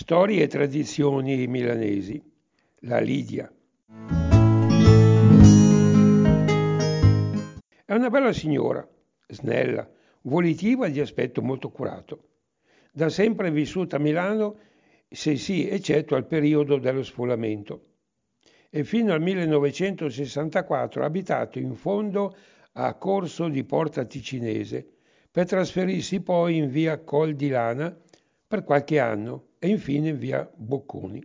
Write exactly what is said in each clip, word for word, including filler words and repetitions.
Storie e tradizioni milanesi. La Lidia. È una bella signora, snella, volitiva e di aspetto molto curato. Da sempre vissuta a Milano, se sì, eccetto al periodo dello sfolamento. E fino al millenovecentosessantaquattro ha abitato in fondo a Corso di Porta Ticinese, per trasferirsi poi in via Col di Lana per qualche anno e infine in via Bocconi.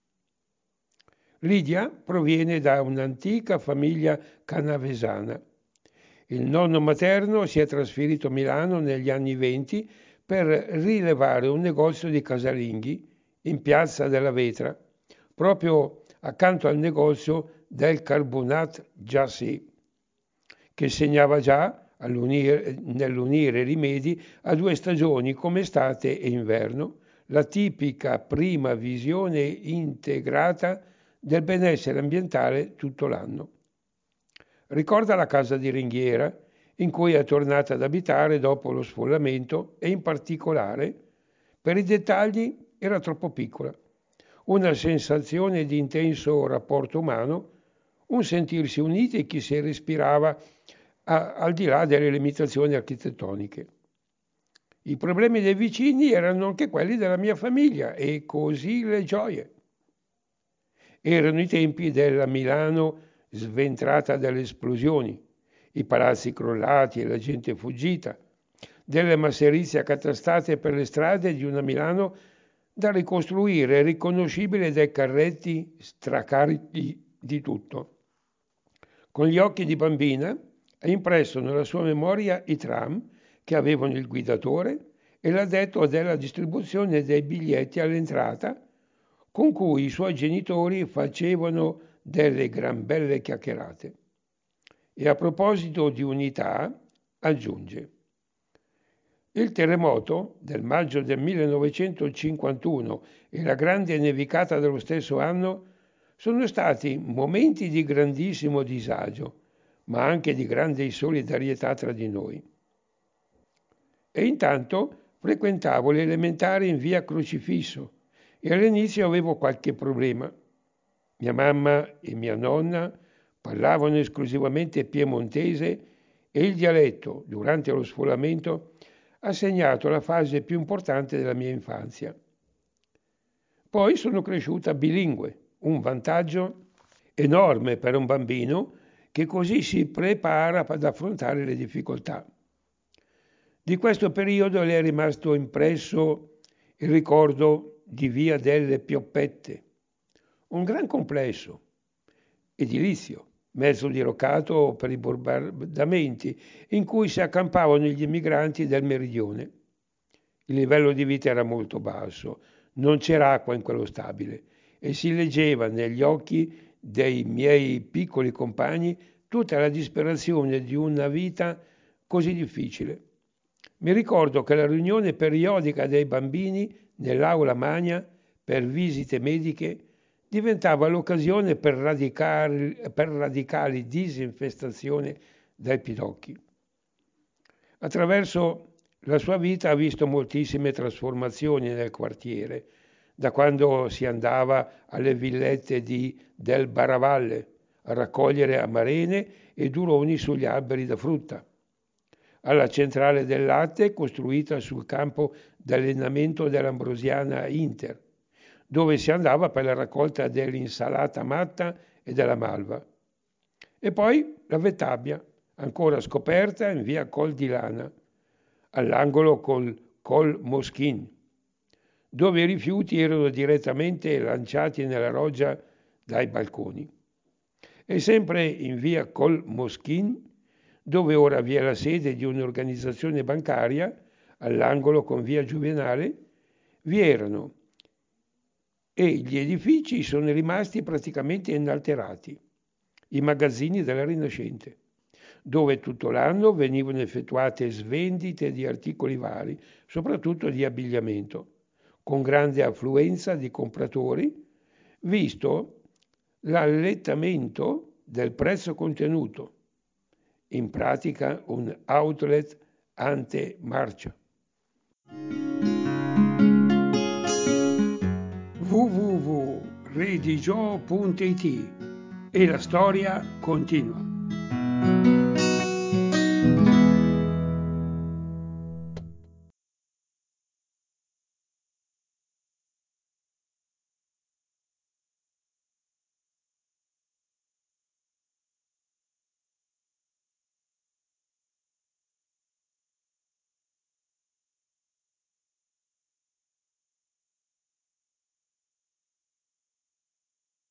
Lidia proviene da un'antica famiglia canavesana. Il nonno materno si è trasferito a Milano negli anni venti per rilevare un negozio di casalinghi in Piazza della Vetra, proprio accanto al negozio del Carbonat Jassé, che segnava già all'unire, nell'unire rimedi a due stagioni come estate e inverno, la tipica prima visione integrata del benessere ambientale tutto l'anno. Ricorda la casa di ringhiera in cui è tornata ad abitare dopo lo sfollamento e in particolare, per i dettagli, era troppo piccola. Una sensazione di intenso rapporto umano, un sentirsi uniti che si respirava a, al di là delle limitazioni architettoniche. I problemi dei vicini erano anche quelli della mia famiglia e così le gioie. Erano i tempi della Milano sventrata dalle esplosioni, i palazzi crollati e la gente fuggita, delle masserizie accatastate per le strade di una Milano da ricostruire, riconoscibile dai carretti stracarichi di tutto. Con gli occhi di bambina ha impresso nella sua memoria i tram che avevano il guidatore e l'addetto della distribuzione dei biglietti all'entrata, con cui i suoi genitori facevano delle gran belle chiacchierate. E a proposito di unità, aggiunge: il terremoto del maggio del millenovecentocinquantuno e la grande nevicata dello stesso anno sono stati momenti di grandissimo disagio, ma anche di grande solidarietà tra di noi. E intanto frequentavo le elementari in via Crocifisso e all'inizio avevo qualche problema. Mia mamma e mia nonna parlavano esclusivamente piemontese e il dialetto, durante lo sfolamento, ha segnato la fase più importante della mia infanzia. Poi sono cresciuta bilingue, un vantaggio enorme per un bambino che così si prepara ad affrontare le difficoltà. Di questo periodo le è rimasto impresso il ricordo di Via delle Pioppette, un gran complesso edilizio, mezzo diroccato per i bombardamenti, in cui si accampavano gli immigranti del meridione. Il livello di vita era molto basso, non c'era acqua in quello stabile e si leggeva negli occhi dei miei piccoli compagni tutta la disperazione di una vita così difficile. Mi ricordo che la riunione periodica dei bambini nell'aula magna per visite mediche diventava l'occasione per radicali, per radicali disinfestazione dai pidocchi. Attraverso la sua vita ha visto moltissime trasformazioni nel quartiere, da quando si andava alle villette di Del Baravalle a raccogliere amarene e duroni sugli alberi da frutta, alla centrale del latte costruita sul campo d'allenamento dell'Ambrosiana Inter, dove si andava per la raccolta dell'insalata matta e della malva. E poi la Vettabbia, ancora scoperta in via Col di Lana, all'angolo col Col Moschin, dove i rifiuti erano direttamente lanciati nella roggia dai balconi. E sempre in via Col Moschin, dove ora vi è la sede di un'organizzazione bancaria, all'angolo con via Juvenale, vi erano e gli edifici sono rimasti praticamente inalterati, i magazzini della Rinascente, dove tutto l'anno venivano effettuate svendite di articoli vari, soprattutto di abbigliamento, con grande affluenza di compratori, visto l'allettamento del prezzo contenuto, in pratica un outlet ante marcia. w w w punto redigio punto it e la storia continua.